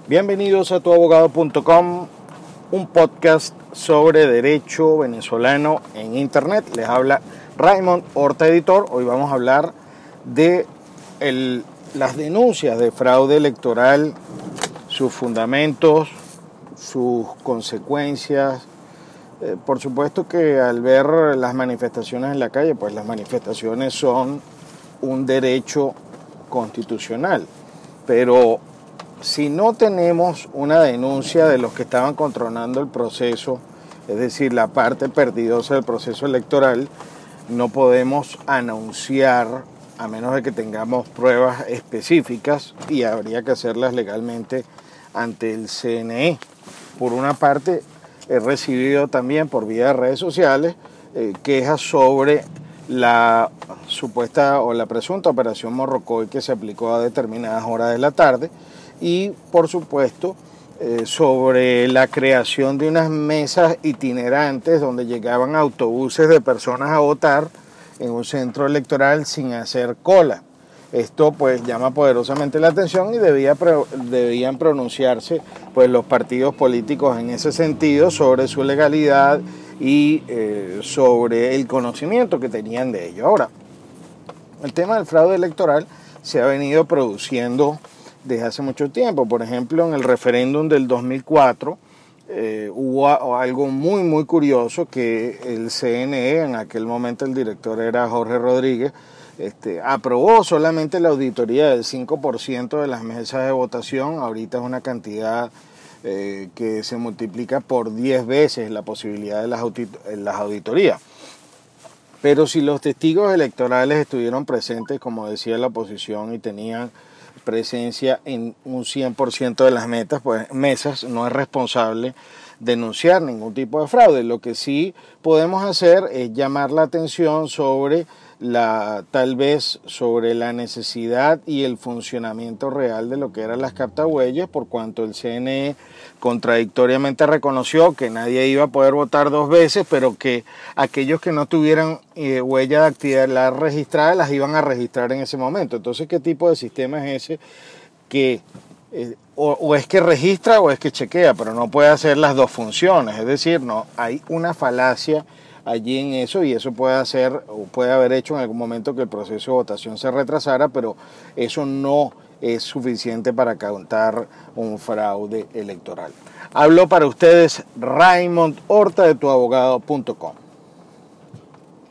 Bienvenidos a tuabogado.com, un podcast sobre derecho venezolano en internet. Les habla Raymond Horta, editor. Hoy vamos a hablar de las denuncias de fraude electoral, sus fundamentos, sus consecuencias. Por supuesto que al ver las manifestaciones en la calle, pues las manifestaciones son un derecho constitucional, pero si no tenemos una denuncia de los que estaban controlando el proceso, es decir, la parte perdidosa del proceso electoral, no podemos anunciar, a menos de que tengamos pruebas específicas, y habría que hacerlas legalmente ante el CNE. Por una parte, he recibido también por vía de redes sociales quejas sobre la supuesta o la presunta operación Morrocoy que se aplicó a determinadas horas de la tarde, y por supuesto sobre la creación de unas mesas itinerantes donde llegaban autobuses de personas a votar en un centro electoral sin hacer cola. Esto pues llama poderosamente la atención y debían pronunciarse pues los partidos políticos en ese sentido sobre su legalidad y sobre el conocimiento que tenían de ello. Ahora, el tema del fraude electoral se ha venido produciendo desde hace mucho tiempo. Por ejemplo, en el referéndum del 2004 hubo algo muy curioso, que el CNE, en aquel momento el director era Jorge Rodríguez, aprobó solamente la auditoría del 5% de las mesas de votación. Ahorita es una cantidad que se multiplica por 10 veces la posibilidad de las auditorías. Pero si los testigos electorales estuvieron presentes, como decía la oposición, y tenían presencia en un 100% de las mesas, no es responsable denunciar ningún tipo de fraude. Lo que sí podemos hacer es llamar la atención sobre tal vez sobre la necesidad y el funcionamiento real de lo que eran las captahuellas, por cuanto el CNE contradictoriamente reconoció que nadie iba a poder votar dos veces, pero que aquellos que no tuvieran huella de actividad registrada las iban a registrar en ese momento. Entonces, ¿qué tipo de sistema es ese que o es que registra o es que chequea, pero no puede hacer las dos funciones? Es decir, no, hay una falacia allí en eso, y eso puede haber hecho en algún momento que el proceso de votación se retrasara, pero eso no es suficiente para contar un fraude electoral. Habló para ustedes Raymond Horta de tuabogado.com.